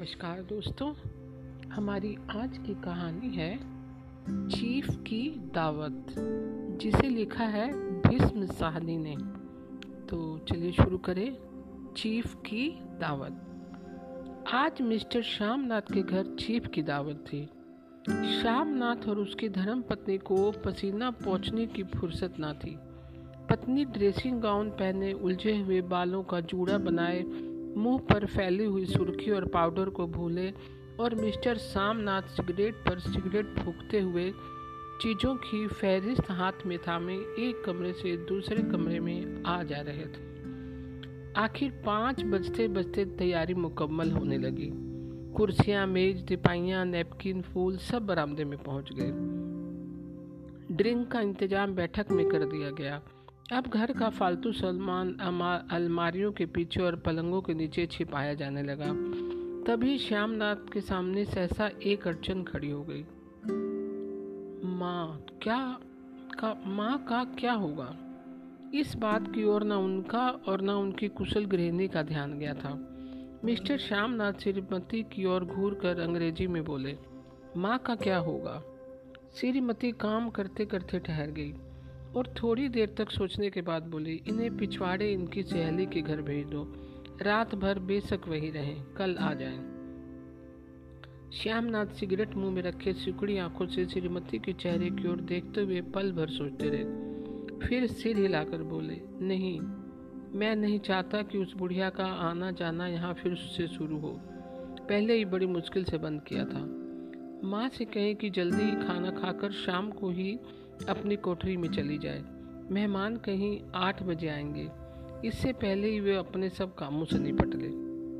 नमस्कार दोस्तों, हमारी आज की कहानी है चीफ की दावत, जिसे लिखा है भीष्म साहनी ने। तो चलिए शुरू करें। चीफ की दावत। आज मिस्टर श्यामनाथ के घर चीफ की दावत थी। श्यामनाथ और उसकी धर्मपत्नी को पसीना पोंछने की फुर्सत ना थी। पत्नी ड्रेसिंग गाउन पहने, उलझे हुए बालों का जूड़ा बनाए, मुंह पर फैली हुई सुर्खी और पाउडर को भूले, और मिस्टर श्यामनाथ सिगरेट पर सिगरेट फूंकते हुए चीज़ों की फहरिस्त हाथ में थामे एक कमरे से दूसरे कमरे में आ जा रहे थे। आखिर 5 बजते बजते तैयारी मुकम्मल होने लगी। कुर्सियां, मेज, तिपाइयां, नैपकिन, फूल सब बरामदे में पहुंच गए। ड्रिंक का इंतजाम बैठक में कर दिया गया। अब घर का फालतू सामान अलमारियों के पीछे और पलंगों के नीचे छिपाया जाने लगा। तभी श्यामनाथ के सामने सहसा एक अड़चन खड़ी हो गई। माँ का क्या होगा? इस बात की ओर न उनका और न उनकी कुशल गृहिणी का ध्यान गया था। मिस्टर श्यामनाथ श्रीमती की ओर घूर कर अंग्रेजी में बोले, माँ का क्या होगा? श्रीमती काम करते करते ठहर गई और थोड़ी देर तक सोचने के बाद बोली, इन्हें पिछवाड़े इनकी सहेली के घर भेज दो। रात भर बेशक वही रहें, कल आ जाएं। श्यामनाथ सिगरेट मुंह में रखे सिकुड़ी आंखों से श्रीमती के चेहरे की ओर देखते हुए पल भर सोचते रहे। फिर सिर हिलाकर बोले, नहीं, मैं नहीं चाहता कि उस बुढ़िया का आना जाना यहाँ फिर से शुरू हो। पहले ही बड़ी मुश्किल से बंद किया था। माँ से कहें कि जल्दी ही खाना खाकर शाम को ही अपनी कोठरी में चली जाए। मेहमान कहीं 8 बजे आएंगे, इससे पहले ही वे अपने सब कामों से निपट ले।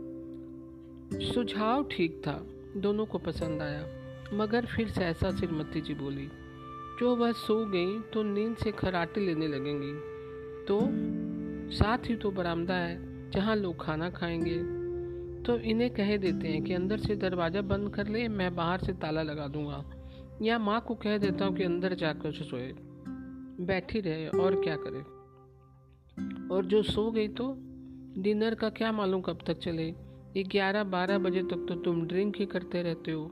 सुझाव ठीक था, दोनों को पसंद आया, मगर फिर सहसा श्रीमती जी बोली, जो वह सो गई तो नींद से खराटे लेने लगेंगी। तो साथ ही तो बरामदा है जहाँ लोग खाना खाएंगे। तो इन्हें कह देते हैं कि अंदर से दरवाज़ा बंद कर ले, मैं बाहर से ताला लगा दूंगा। या माँ को कह देता हूँ कि अंदर जाकर सोए, बैठी रहे और क्या करे। और जो सो गई तो डिनर का क्या मालूम कब तक चले। 11-12 बजे तक तो तुम ड्रिंक ही करते रहते हो।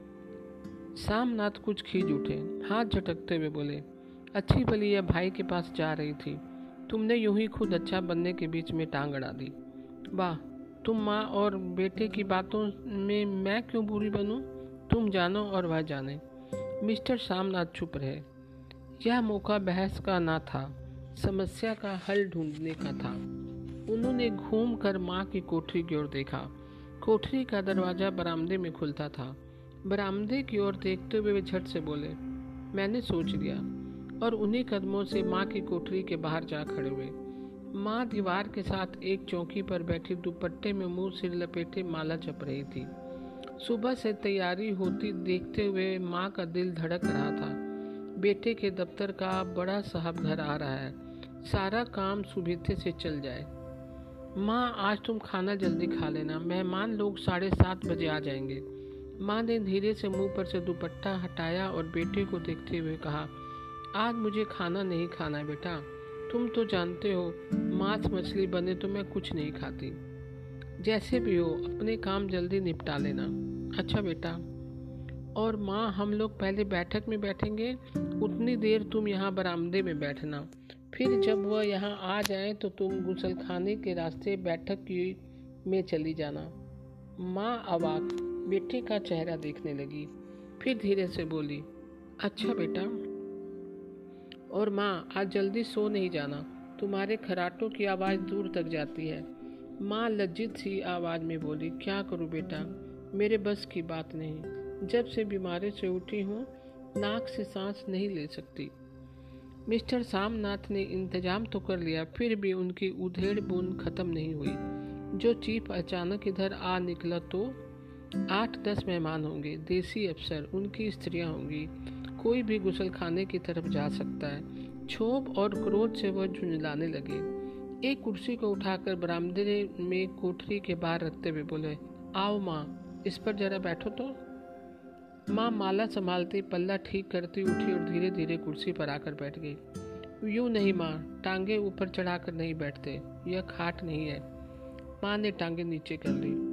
श्यामनाथ कुछ खींच उठे, हाथ झटकते हुए बोले, अच्छी भली यह भाई के पास जा रही थी, तुमने यूं ही खुद अच्छा बनने के बीच में टांग अड़ा दी। वाह, तुम माँ और बेटे की बातों में मैं क्यों बुरी बनूं? तुम जानो और वह जाने। मिस्टर श्यामनाथ चुप रहे। यह मौका बहस का ना था, समस्या का हल ढूंढने का था। उन्होंने घूम कर माँ की कोठरी की ओर देखा। कोठरी का दरवाज़ा बरामदे में खुलता था। बरामदे की ओर देखते हुए वे झट से बोले, मैंने सोच लिया, और उन्हीं कदमों से माँ की कोठरी के बाहर जा खड़े हुए। माँ दीवार के साथ एक चौकी पर बैठी दुपट्टे में मुंह सिर लपेटे माला जप रही थी। सुबह से तैयारी होती देखते हुए माँ का दिल धड़क रहा था। बेटे के दफ्तर का बड़ा साहब घर आ रहा है, सारा काम सुबह से चल जाए। माँ, आज तुम खाना जल्दी खा लेना, मेहमान लोग 7:30 बजे आ जाएंगे। माँ ने धीरे से मुंह पर से दुपट्टा हटाया और बेटे को देखते हुए कहा, आज मुझे खाना नहीं खाना बेटा, तुम तो जानते हो मांस मछली बने तो मैं कुछ नहीं खाती। जैसे भी हो अपने काम जल्दी निपटा लेना। अच्छा बेटा। और माँ, हम लोग पहले बैठक में बैठेंगे, उतनी देर तुम यहाँ बरामदे में बैठना। फिर जब वह यहाँ आ जाए तो तुम गुसलखाने के रास्ते बैठक में चली जाना। माँ अवाक बेटे का चेहरा देखने लगी, फिर धीरे से बोली, अच्छा बेटा। और माँ, आज जल्दी सो नहीं जाना, तुम्हारे खराटों की आवाज़ दूर तक जाती है। माँ लज्जित सी आवाज़ में बोली, क्या करूँ बेटा, मेरे बस की बात नहीं। जब से बीमारी से उठी हूँ, नाक से सांस नहीं ले सकती। मिस्टर श्यामनाथ ने इंतजाम तो कर लिया, फिर भी उनकी उधेड़ बूंद खत्म नहीं हुई। जो चीफ अचानक इधर आ निकला तो 8-10 मेहमान होंगे, देसी अफसर, उनकी स्त्रियां होंगी, कोई भी गुसलखाने की तरफ जा सकता है। क्षोभ और क्रोध से वह झुंझलाने लगे। एक कुर्सी को उठाकर बरामदे में कोठरी के बाहर रखते हुए बोले, आओ माँ, इस पर जरा बैठो तो। माँ माला संभालती पल्ला ठीक करती उठी और धीरे धीरे कुर्सी पर आकर बैठ गई। यूं नहीं माँ, टांगे ऊपर चढ़ाकर नहीं बैठते, यह खाट नहीं है। माँ ने टांगे नीचे कर ली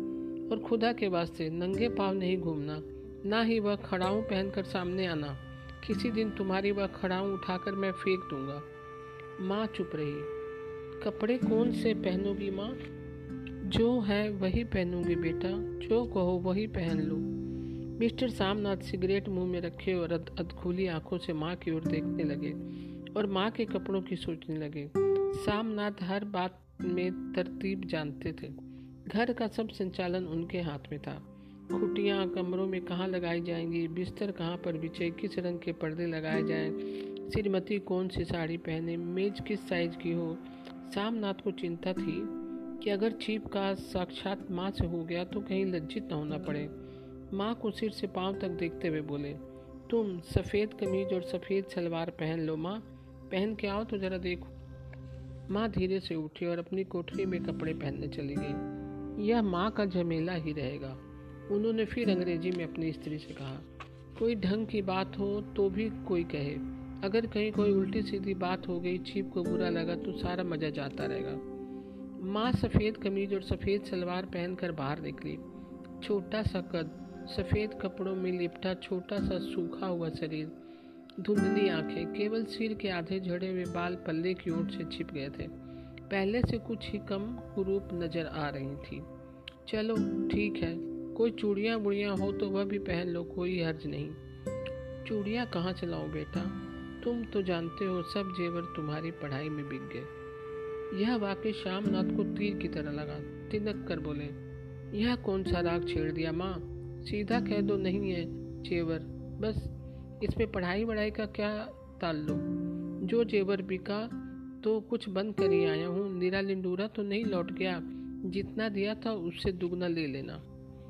और खुदा के वास्ते नंगे पाँव नहीं घूमना, ना ही वह खड़ाऊँ पहनकर सामने आना। किसी दिन तुम्हारी वह खड़ाऊँ उठाकर मैं फेंक दूंगा। माँ चुप रही। कपड़े कौन से पहनोगी माँ? जो है वही पहनूंगी बेटा, जो कहो वही पहन लो। मिस्टर सामनाथ सिगरेट मुंह में रखे और अधखोली आंखों से माँ की ओर देखने लगे और माँ के कपड़ों की सोचने लगे। सामनाथ हर बात में तरतीब जानते थे। घर का सब संचालन उनके हाथ में था। खुटियाँ कमरों में कहाँ लगाई जाएंगी, बिस्तर कहाँ पर बिछे, किस रंग के पर्दे लगाए जाएं, श्रीमती कौन सी साड़ी पहने, मेज किस साइज की हो। सामनाथ को चिंता थी कि अगर चीफ का साक्षात माँ से हो गया तो कहीं लज्जित न होना पड़े। माँ को सिर से पांव तक देखते हुए बोले, तुम सफ़ेद कमीज और सफ़ेद सलवार पहन लो माँ, पहन के आओ तो ज़रा देखो। माँ धीरे से उठी और अपनी कोठरी में कपड़े पहनने चली गई। यह माँ का झमेला ही रहेगा। उन्होंने फिर अंग्रेजी में अपनी स्त्री से कहा, कोई ढंग की बात हो तो भी कोई कहे, अगर कहीं कोई उल्टी सीधी बात हो गई, चीफ को बुरा लगा तो सारा मज़ा जाता रहेगा। माँ सफ़ेद कमीज और सफ़ेद सलवार पहनकर बाहर निकली। छोटा सा कद, सफ़ेद कपड़ों में लिपटा छोटा सा सूखा हुआ शरीर, धुंधली आंखें, केवल सिर के आधे झड़े हुए बाल पल्ले की ओर से छिप गए थे। पहले से कुछ ही कम कुरूप नजर आ रही थी। चलो ठीक है, कोई चूड़ियाँ बुड़ियाँ हो तो वह भी पहन लो, कोई हर्ज नहीं। चूड़ियाँ कहाँ से लाऊं बेटा, तुम तो जानते हो सब जेवर तुम्हारी पढ़ाई में बिक गए। यह वाकई श्यामनाथ को तीर की तरह लगा। तिनक कर बोले, यह कौन सा राग छेड़ दिया माँ, सीधा कह दो नहीं है जेवर, बस इसमें पढ़ाई वढ़ाई का क्या ताल्लुक। जो जेवर बिका तो कुछ बंद कर ही आया हूँ, निरा लिंडूरा तो नहीं लौट गया, जितना दिया था उससे दुगना ले लेना।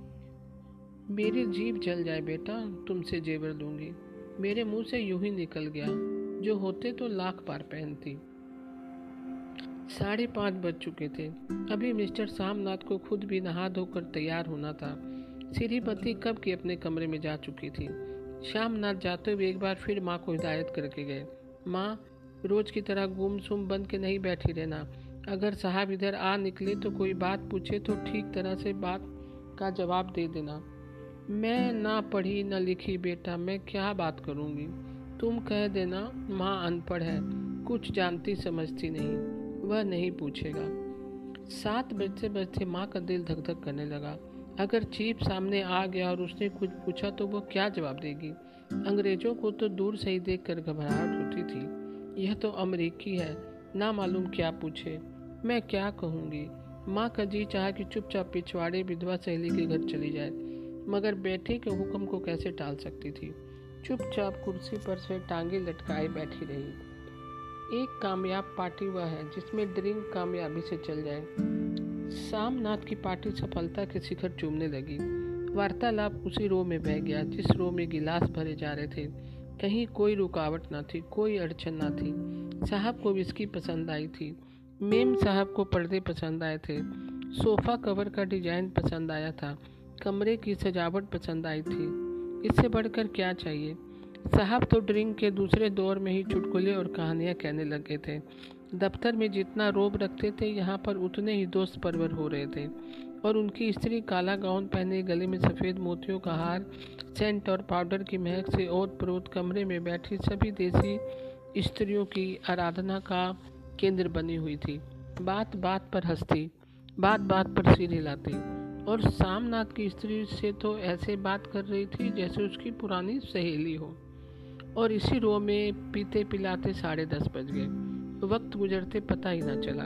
मेरी जीभ जल जाए बेटा, तुमसे जेवर दूंगी। मेरे मुंह से यूं ही निकल गया, जो होते तो लाख बार पहनती। 5:30 बज चुके थे। अभी मिस्टर सामनाथ को खुद भी नहा धोकर तैयार होना था। श्रीमती कब की अपने कमरे में जा चुकी थी। श्यामनाथ जाते हुए एक बार फिर माँ को हिदायत करके गए, माँ रोज की तरह गुमसुम बन के नहीं बैठी रहना। अगर साहब इधर आ निकले तो कोई बात पूछे तो ठीक तरह से बात का जवाब दे देना। मैं ना पढ़ी ना लिखी बेटा, मैं क्या बात करूँगी। तुम कह देना माँ अनपढ़ है, कुछ जानती समझती नहीं, वह नहीं पूछेगा। 7 बजते बजते माँ का दिल धक धक करने लगा। अगर चीफ सामने आ गया और उसने कुछ पूछा तो वो क्या जवाब देगी। अंग्रेजों को तो दूर से ही देखकर घबराहट होती थी। यह तो अमेरिकी है, ना मालूम क्या पूछे। मैं क्या कहूँगी। माँ का जी चाहा कि चुपचाप पिछवाड़े विधवा सहेली के घर चली जाए, मगर बेटे के हुक्म को कैसे टाल सकती थी। चुपचाप कुर्सी पर से टांगे लटकाए बैठी रही। एक कामयाब पार्टी वह है जिसमें ड्रिंक कामयाबी से चल जाए। सामनाथ की पार्टी सफलता के शिखर चूमने लगी। वार्तालाप उसी रो में बह गया जिस रो में गिलास भरे जा रहे थे। कहीं कोई रुकावट न थी, कोई अड़चन न थी। साहब को विस्की पसंद आई थी, मेम साहब को पर्दे पसंद आए थे, सोफा कवर का डिजाइन पसंद आया था, कमरे की सजावट पसंद आई थी। इससे बढ़कर क्या चाहिए। साहब तो ड्रिंक के दूसरे दौर में ही चुटकुले और कहानियाँ कहने लगे थे। दफ्तर में जितना रोब रखते थे यहाँ पर उतने ही दोस्त परवर हो रहे थे। और उनकी स्त्री काला गाउन पहने, गले में सफ़ेद मोतियों का हार, सेंट और पाउडर की महक से ओत प्रोत कमरे में बैठी सभी देसी स्त्रियों की आराधना का केंद्र बनी हुई थी। बात बात पर हंसती, बात बात पर सिर हिलाती, और सामनाथ की स्त्री से तो ऐसे बात कर रही थी जैसे उसकी पुरानी सहेली हो। और इसी रो में पीते पिलाते 10:30 बज गए। वक्त गुजरते पता ही ना चला।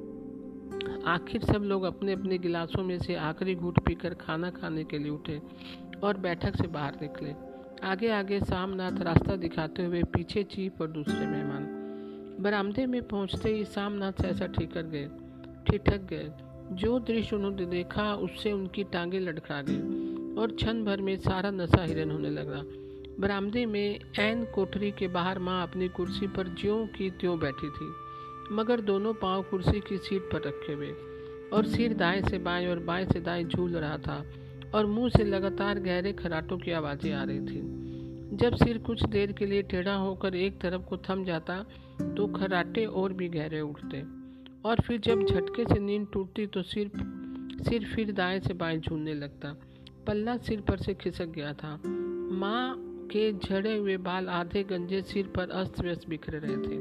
आखिर सब लोग अपने अपने गिलासों में से आखिरी घूंट पीकर खाना खाने के लिए उठे और बैठक से बाहर निकले। आगे आगे सामनाथ रास्ता दिखाते हुए, पीछे चीफ और दूसरे मेहमान। बरामदे में पहुंचते ही सामनाथ सहसा ठिठक गए। जो दृश्य उन्होंने देखा उससे उनकी टांगें लड़खड़ा गई और क्षण भर में सारा नशा हिरन होने लगा। बरामदे में ऐन कोठरी के बाहर माँ अपनी कुर्सी पर ज्यों की त्यों बैठी थी, मगर दोनों पांव कुर्सी की सीट पर रखे हुए, और सिर दाएं से बाएं और बाएं से दाएं झूल रहा था, और मुंह से लगातार गहरे खराटों की आवाज़ें आ रही थी। जब सिर कुछ देर के लिए टेढ़ा होकर एक तरफ को थम जाता तो खराटे और भी गहरे उठते, और फिर जब झटके से नींद टूटती तो सिर सिर फिर दाएं से बाएं झूलने लगता। पल्ला सिर पर से खिसक गया था। माँ के झड़े हुए बाल आधे गंजे सिर पर अस्त व्यस्त बिखरे रहे थे।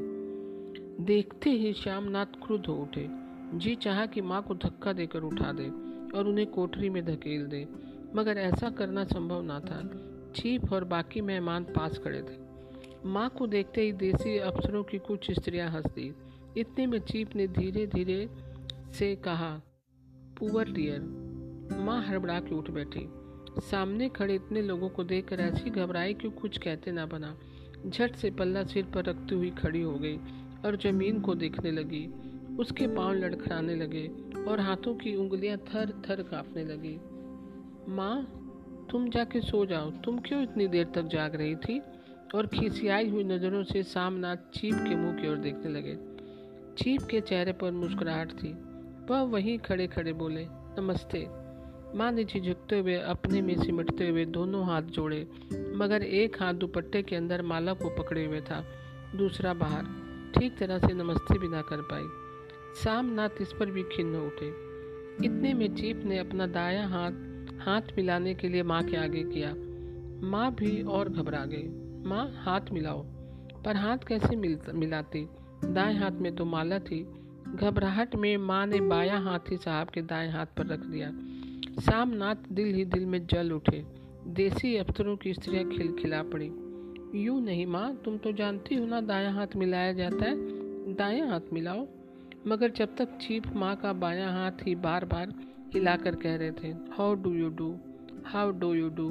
देखते ही श्यामनाथ क्रुद्ध हो उठे। जी चाहा कि माँ को धक्का देकर उठा दे और उन्हें कोठरी में धकेल दे, मगर ऐसा करना संभव न था। चीफ और बाकी मेहमान पास खड़े थे। माँ को देखते ही देसी अफसरों की कुछ स्त्रियां हंस दी। इतने में चीफ ने धीरे धीरे से कहा, पुअर डियर। माँ हड़बड़ा के उठ बैठी। सामने खड़े इतने लोगों को देखकर ऐसी घबराई कि कुछ कहते ना बना। झट से पल्ला सिर पर रखती हुई खड़ी हो गई और जमीन को देखने लगी। उसके पांव लड़खड़ाने लगे और हाथों की उंगलियां थर थर कांपने लगी। माँ, तुम जाके सो जाओ। तुम क्यों इतनी देर तक जाग रही थी? और खिसियाई हुई नजरों से सामनाथ चीफ के मुंह की ओर देखने लगे। चीफ के चेहरे पर मुस्कुराहट थी। वह वहीं खड़े खड़े बोले, नमस्ते। माँ ने झिझकते हुए अपने में सिमटते हुए दोनों हाथ जोड़े, मगर एक हाथ दुपट्टे के अंदर माला को पकड़े हुए था, दूसरा बाहर। ठीक तरह से नमस्ते भी ना कर पाई। सामनाथ इस पर भी खिन्न हो उठे। इतने में चीफ ने अपना दायां हाथ मिलाने के लिए माँ के आगे किया। माँ भी और घबरा गई। माँ, हाथ मिलाओ। पर हाथ कैसे मिलाती? दाएं हाथ में तो माला थी। घबराहट में माँ ने बायां हाथ ही साहब के दाएं हाथ पर रख दिया। सामनाथ दिल ही दिल में जल उठे। देसी अफसरों की स्त्रियां खिलखिला पड़ी। यूं नहीं माँ, तुम तो जानती हो ना दायां हाथ मिलाया जाता है। दायां हाथ मिलाओ। मगर जब तक चीफ माँ का बायां हाथ ही बार बार हिलाकर कह रहे थे, how do you do, how do you do.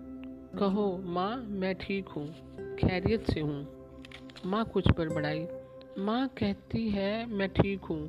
कहो माँ, मैं ठीक हूँ, खैरियत से हूँ। माँ कुछ बड़बड़ाई। माँ कहती है मैं ठीक हूँ।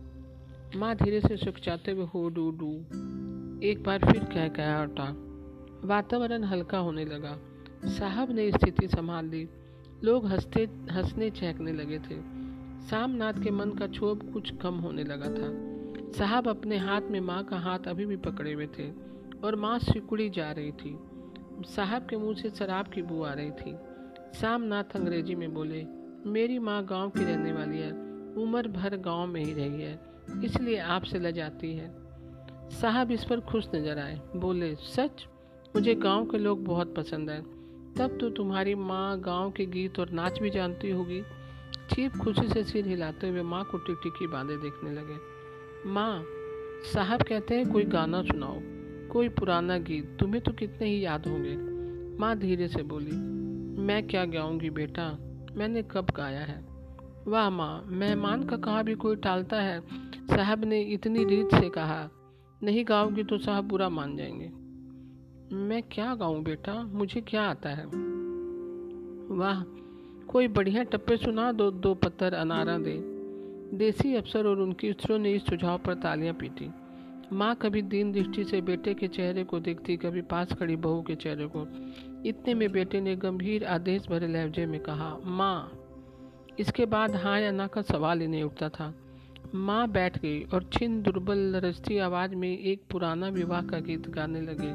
माँ धीरे से सुखचाते हुए हो डू डू एक बार फिर कह उठा। वातावरण हल्का होने लगा। साहब ने स्थिति संभाल ली। लोग हंसने चहकने लगे थे। सामनाथ के मन का क्षोभ कुछ कम होने लगा था। साहब अपने हाथ में माँ का हाथ अभी भी पकड़े हुए थे और माँ सिकुड़ी जा रही थी। साहब के मुंह से शराब की बू आ रही थी। सामनाथ अंग्रेजी में बोले, मेरी माँ गांव की रहने वाली है, उम्र भर गांव में ही रही है, इसलिए आपसे लजाती है। साहब इस पर खुश नजर आए। बोले, सच? मुझे गांव के लोग बहुत पसंद हैं। तब तो तुम्हारी माँ गांव के गीत और नाच भी जानती होगी। चीफ खुशी से सिर हिलाते हुए माँ को टिकटिकी बांधे देखने लगे। माँ, साहब कहते हैं कोई गाना सुनाओ, कोई पुराना गीत, तुम्हें तो कितने ही याद होंगे। माँ धीरे से बोली, मैं क्या गाऊंगी बेटा, मैंने कब गाया है। वाह माँ, मेहमान का कहा भी कोई टालता है। साहब ने इतनी रीत से कहा, नहीं गाओगी तो साहब बुरा मान जाएंगे। मैं क्या गाऊं बेटा, मुझे क्या आता है। वाह, कोई बढ़िया टप्पे सुना दो, दो पत्थर अनारा दे। देसी अफसर और उनकी स्त्रियों ने इस सुझाव पर तालियां पीटी। माँ कभी दीन दृष्टि से बेटे के चेहरे को देखती, कभी पास खड़ी बहू के चेहरे को। इतने में बेटे ने गंभीर आदेश भरे लहजे में कहा, माँ। इसके बाद हाँ या ना का सवाल ही नहीं उठता था। माँ बैठ गई और छिन्न दुर्बल लरजती आवाज में एक पुराना विवाह का गीत गाने लगे।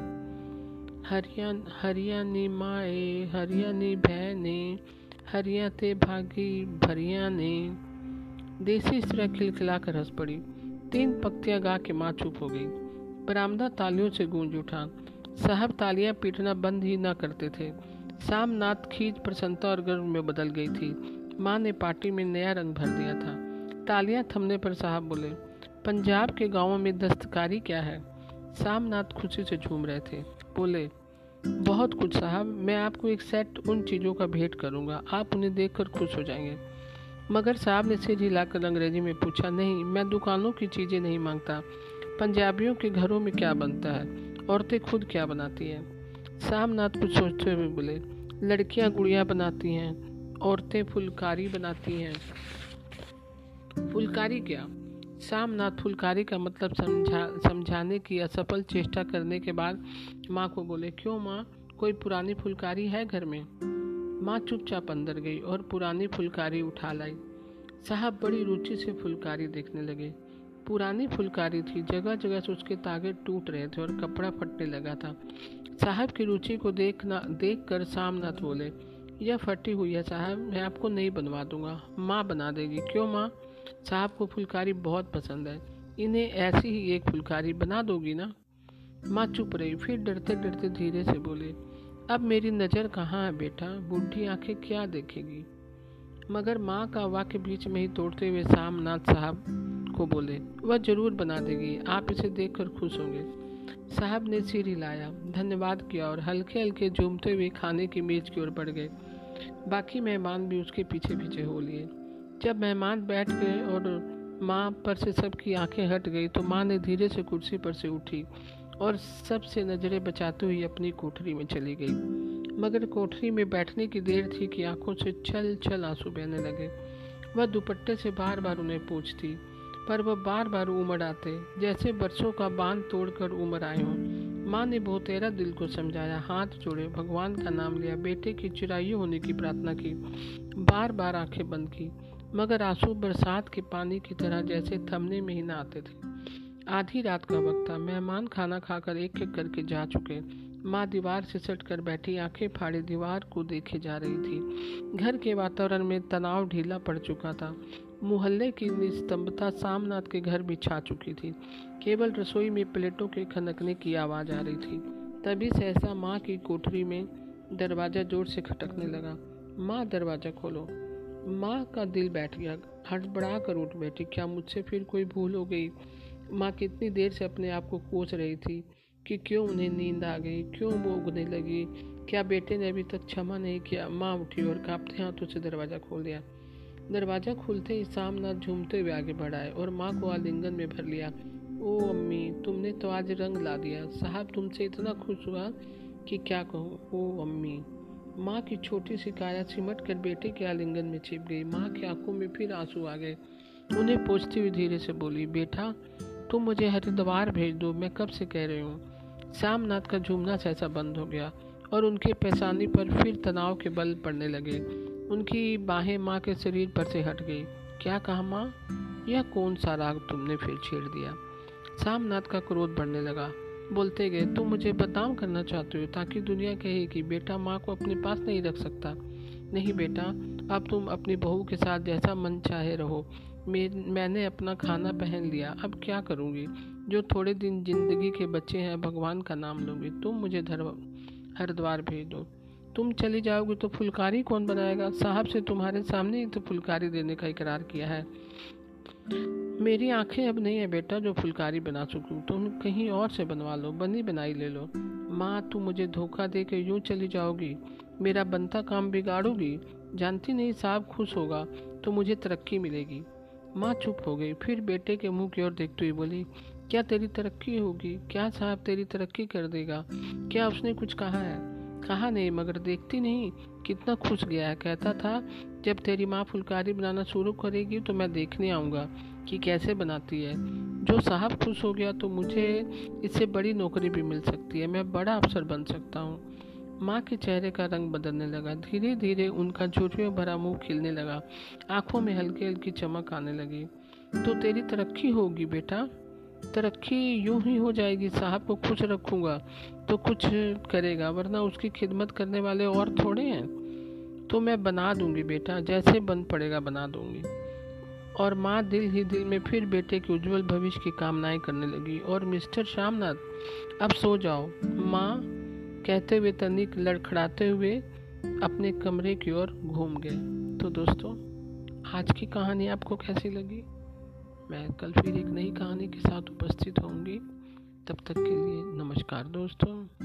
हरियाणी माए, हरियाणी बहने, हरिया ते भागी भरिया ने। देसी स्त्रियां खिलखिलाकर हंस पड़ी। 3 पंक्तियां गा के माँ चुप हो गई। बरामदा तालियों से गूंज उठा। साहब तालियां पीटना बंद ही न करते थे। सामनाथ खींच प्रसन्नता और गर्व में बदल गई थी। माँ ने पार्टी में नया रंग भर दिया था। तालियां थमने पर साहब बोले, पंजाब के गांवों में दस्तकारी क्या है? सामनाथ खुशी से झूम रहे थे। बोले, बहुत कुछ साहब, मैं आपको एक सेट उन चीज़ों का भेंट करूंगा, आप उन्हें देखकर खुश हो जाएंगे। मगर साहब ने सिर हिलाकर अंग्रेजी में पूछा, नहीं, मैं दुकानों की चीज़ें नहीं मांगता। पंजाबियों के घरों में क्या बनता है, औरतें खुद क्या बनाती हैं? सामनाथ कुछ सोचते हुए बोले, लड़कियां गुड़िया बनाती हैं, औरतें फुलकारी बनाती हैं। फुलकारी क्या? सामनाथ फुलकारी का मतलब समझाने की असफल चेष्टा करने के बाद माँ को बोले, क्यों माँ, कोई पुरानी फुलकारी है घर में? माँ चुपचाप अंदर गई और पुरानी फुलकारी उठा लाई। साहब बड़ी रुचि से फुलकारी देखने लगे। पुरानी फुलकारी थी, जगह जगह से उसके तागे टूट रहे थे और कपड़ा फटने लगा था। साहब की रुचि को देखकर सामनाथ बोले, यह फटी हुई है साहब, मैं आपको नहीं बनवा दूंगा, माँ बना देगी। क्यों माँ? साहब को फुलकारी बहुत पसंद है, इन्हें ऐसी ही एक फुलकारी बना दोगी ना? माँ चुप रही, फिर डरते डरते धीरे से बोले, अब मेरी नज़र कहाँ है बेटा, बूढ़ी आंखें क्या देखेगी? मगर माँ का वाक्य बीच में ही तोड़ते हुए सामनाथ साहब को बोले, वह जरूर बना देगी, आप इसे देखकर खुश होंगे। साहब ने सिर हिलाया, धन्यवाद किया और हल्के हल्के झूमते हुए खाने की मेज की ओर बढ़ गए। बाकी मेहमान भी उसके पीछे पीछे हो लिए। जब मेहमान बैठ गए और माँ पर से सबकी आंखें हट गई तो माँ ने धीरे से कुर्सी पर से उठी और सबसे नजरें बचाते हुए अपनी कोठरी में चली गई। मगर कोठरी में बैठने की देर थी कि आंखों से छल छल आंसू बहने लगे। वह दुपट्टे से बार बार उन्हें पूछती, पर वह बार बार उमड़ आते, जैसे बरसों का बांध तोड़कर उमड़ आए हों। माँ ने बहुतेरा दिल को समझाया, हाथ जोड़े, भगवान का नाम लिया, बेटे की चिरायु होने की प्रार्थना की, बार बार आंखें बंद की, मगर आंसू बरसात के पानी की तरह जैसे थमने में ही न आते थे। आधी रात का वक्त था। मेहमान खाना खाकर एक एक करके जा चुके। माँ दीवार से सट कर बैठी, आंखें फाड़े दीवार को देखे जा रही थी। घर के वातावरण में तनाव ढीला पड़ चुका था। मोहल्ले की निस्तंभता सामनाथ के घर भी छा चुकी थी। केवल रसोई में प्लेटों के खनकने की आवाज आ रही थी। तभी सहसा माँ की कोठरी में दरवाजा जोर से खटकने लगा। माँ, दरवाजा खोलो। माँ का दिल बैठ गया, हड़बड़ा कर उठ बैठी। क्या मुझसे फिर कोई भूल हो गई? माँ कितनी देर से अपने आप को कोस रही थी कि क्यों उन्हें नींद आ गई, क्यों वो उगने लगी, क्या बेटे ने अभी तक क्षमा नहीं किया? माँ उठी और कांपते हाथों से दरवाज़ा खोल दिया। दरवाज़ा खुलते ही सामनाथ झूमते हुए आगे बढ़ाए और माँ को आलिंगन में भर लिया। ओ अम्मी, तुमने तो आज रंग ला दिया। साहब तुमसे इतना खुश हुआ कि क्या कहूँ। ओ अम्मी। माँ की छोटी सी काया सिमट कर बेटे के आलिंगन में छिप गई। माँ की आंखों में फिर आंसू आ गए। उन्हें पोंछती हुई धीरे से बोली, बेटा तुम मुझे हरिद्वार भेज दो, मैं कब से कह रही हूँ। सामनाथ का झूमना सहसा बंद हो गया और उनके पेशानी पर फिर तनाव के बल पड़ने लगे। उनकी बाहें माँ के शरीर पर से हट गई। क्या कहा माँ? यह कौन सा राग तुमने फिर छेड़ दिया? सामनाथ का क्रोध बढ़ने लगा। बोलते गए, तुम मुझे बदनाम करना चाहते हो ताकि दुनिया कहे कि बेटा माँ को अपने पास नहीं रख सकता। नहीं बेटा, अब तुम अपनी बहू के साथ जैसा मन चाहे रहो। मैंने अपना खाना पहन लिया, अब क्या करूँगी? जो थोड़े दिन जिंदगी के बच्चे हैं, भगवान का नाम लूँगी। तुम मुझे हरिद्वार भेज दो। तुम चली जाओगी तो फुलकारी कौन बनाएगा? साहब से तुम्हारे सामने ही तो फुलकारी देने का इकरार किया है। मेरी आंखें अब नहीं है बेटा जो फुलकारी बना सकूं। तुम कहीं और से बनवा लो, बनी बनाई ले लो। माँ, तुम मुझे धोखा दे के यूं चली जाओगी, मेरा बनता काम बिगाड़ोगी। जानती नहीं साहब खुश होगा तो मुझे तरक्की मिलेगी। माँ चुप हो गई, फिर बेटे के मुंह की ओर देखते हुए बोली, क्या तेरी तरक्की होगी? क्या साहब तेरी तरक्की कर देगा? क्या उसने कुछ कहा है? कहा नहीं, मगर देखती नहीं कितना खुश गया है। कहता था जब तेरी माँ फुलकारी बनाना शुरू करेगी तो मैं देखने आऊँगा कि कैसे बनाती है। जो साहब खुश हो गया तो मुझे इससे बड़ी नौकरी भी मिल सकती है, मैं बड़ा अफसर बन सकता हूँ। माँ के चेहरे का रंग बदलने लगा। धीरे धीरे उनका झुर्रियों भरा मुंह खिलने लगा, आंखों में हल्की हल्की चमक आने लगी। तो तेरी तरक्की होगी बेटा, तरक्की यूं ही हो जाएगी। साहब को खुश रखूंगा तो कुछ करेगा, वरना उसकी खिदमत करने वाले और थोड़े हैं। तो मैं बना दूंगी बेटा, जैसे बन पड़ेगा बना दूंगी। और माँ दिल ही दिल में फिर बेटे के उज्जवल भविष्य की कामनाएं करने लगी। और मिस्टर श्यामनाथ, अब सो जाओ। माँ कहते हुए तनिक लड़खड़ाते हुए अपने कमरे की ओर घूम गए। तो दोस्तों, आज की कहानी आपको कैसी लगी? मैं कल फिर एक नई कहानी के साथ उपस्थित होंगी। तब तक के लिए नमस्कार दोस्तों।